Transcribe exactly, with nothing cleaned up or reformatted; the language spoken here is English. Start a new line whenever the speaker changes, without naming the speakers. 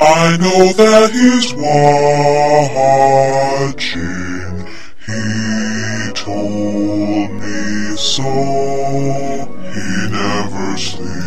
I know that he's watching. He told me so. He never sleeps.